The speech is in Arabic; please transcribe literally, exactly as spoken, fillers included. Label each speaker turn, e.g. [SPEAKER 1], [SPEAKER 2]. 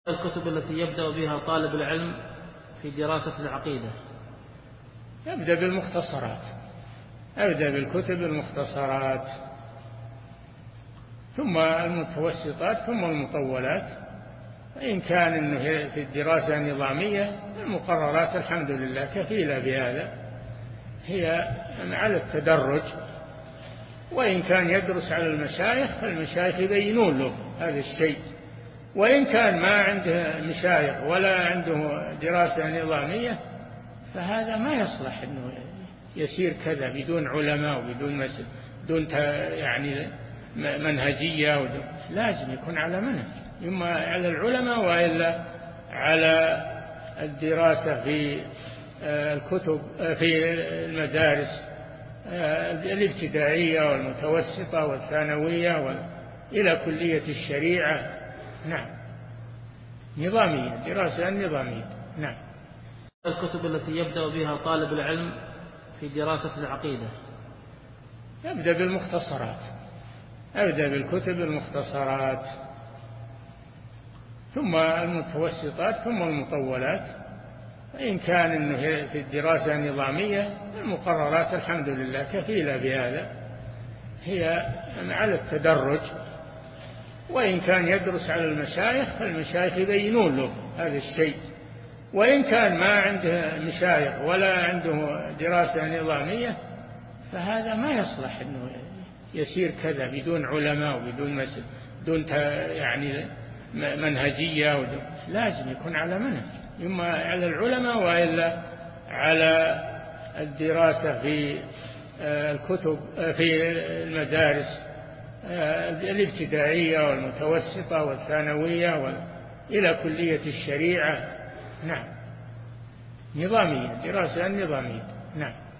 [SPEAKER 1] الكتب التي يبدأ بها طالب العلم في دراسة العقيدة.
[SPEAKER 2] يبدأ بالمختصرات، أبدأ بالكتب المختصرات، ثم المتوسطات، ثم المطولات. وإن كان إنه في الدراسة النظامية المقررات الحمد لله كفيلة بهذا، هي على التدرج. وإن كان يدرس على المشايخ فالمشايخ يبينون له هذا الشيء. وإن كان ما عنده مشايخ ولا عنده دراسة نظامية فهذا ما يصلح إنه يسير كذا بدون علماء وبدون مسجد بدون يعني منهجية. لازم يكون على منهج، إما على العلماء وإلا على الدراسة في الكتب في المدارس الابتدائية والمتوسطة والثانوية إلى كلية الشريعة. نعم، نظامية، دراسة نظامية. نعم.
[SPEAKER 1] الكتب التي يبدأ بها طالب العلم في دراسة العقيدة.
[SPEAKER 2] يبدأ بالمختصرات، أبدأ بالكتب المختصرات، ثم المتوسطات، ثم المطولات. وإن كان إنه في الدراسة النظامية المقررات الحمد لله كفيلة بهذا، هي على التدرج. وإن كان يدرس على المشايخ فالمشايخ يبينون له هذا الشيء. وإن كان ما عنده مشايخ ولا عنده دراسة نظامية فهذا ما يصلح إنه يسير كذا بدون علماء وبدون مسجد بدون يعني منهجية. لازم يكون على منهج، إما على العلماء وإلا على الدراسة في الكتب في المدارس الابتدائية والمتوسطة والثانوية إلى كلية الشريعة. نعم، نظامية، دراسة نظامية. نعم.